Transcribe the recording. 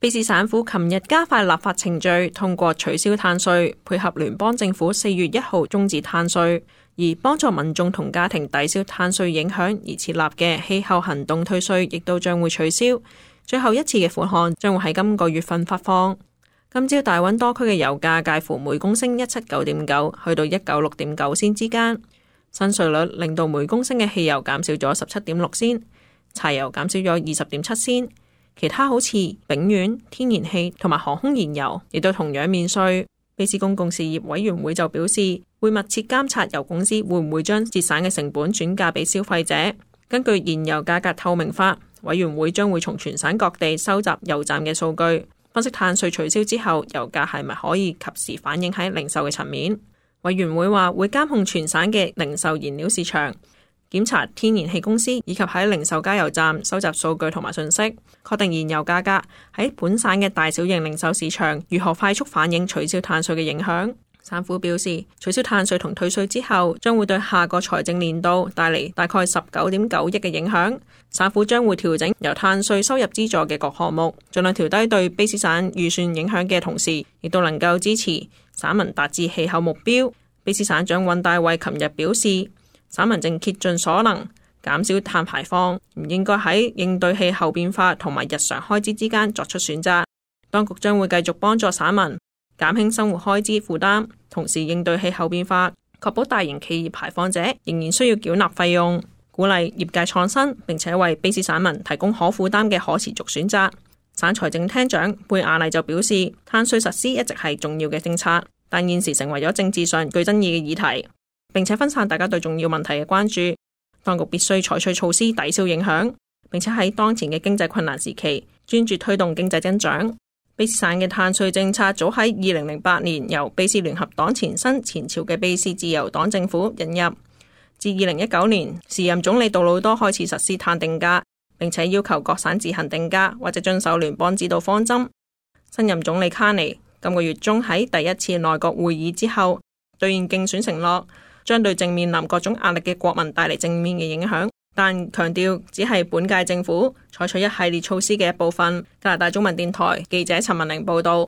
卑詩省府琴日加快立法程序，通過取消碳稅，配合聯邦政府4月1號終止碳稅，而幫助民眾同家庭抵消碳稅影響而設立嘅氣候行動退稅亦都將會取消。最後一次嘅款項將會喺今個月份發放。今朝大溫多區嘅油價介乎每公升179.9去到196.9仙之間。新稅率令到每公升嘅汽油減少咗17.6仙，柴油減少咗20.7仙，其他好似丙烷、天然氣同埋航空燃油亦都同樣免稅。卑詩公共事業委員會就表示，會密切監察油公司會唔會將節省嘅成本轉嫁俾消費者。根據燃油價格透明法，委員會將會從全省各地收集油站嘅數據，分析碳稅取消之後油價係咪可以及時反映喺零售嘅層面。委員會話會監控全省嘅零售燃料市場，檢查天然氣公司以及喺零售加油站收集數據同埋信息，確定燃油價格喺本省嘅大小型零售市場如何快速反映取消碳稅嘅影響。省府表示，取消碳稅同退稅之後，將會對下個財政年度帶嚟大概19.9億嘅影響。省府將會調整由碳稅收入資助嘅各項目，盡量調低對卑詩省預算影響嘅同時，亦都能夠支持省民達至氣候目標。卑詩省長尹大衛琴日表示，省民正竭盡所能減少碳排放，唔應該喺應對氣候變化同埋日常開支之間作出選擇。當局將會繼續幫助省民減輕生活開支負擔，同時應對氣候變化，確保大型企業排放者仍然需要繳納費用，鼓勵業界創新，並且為卑詩省民提供可負擔嘅可持續選擇。省財政廳長貝亞麗就表示，碳稅實施一直係重要嘅政策，但現時成為咗政治上具爭議嘅議題，並且分散大家對重要問題嘅關注。當局必須採取措施抵消影響，並且喺當前嘅經濟困難時期專注推動經濟增長。卑詩省嘅碳稅政策早喺2008年由卑詩聯合黨前身前朝嘅卑詩自由黨政府引入，至2019年時任總理杜魯多開始實施碳定價，並且要求各省自行定價或者遵守聯邦指導方針。新任總理卡尼今個月中喺第一次內閣會議之後兌現競選承諾，將對正面臨各種壓力嘅國民帶嚟正面嘅影響，但強調只係本屆政府採取一系列措施嘅一部分。加拿大中文電台記者陳文玲報道。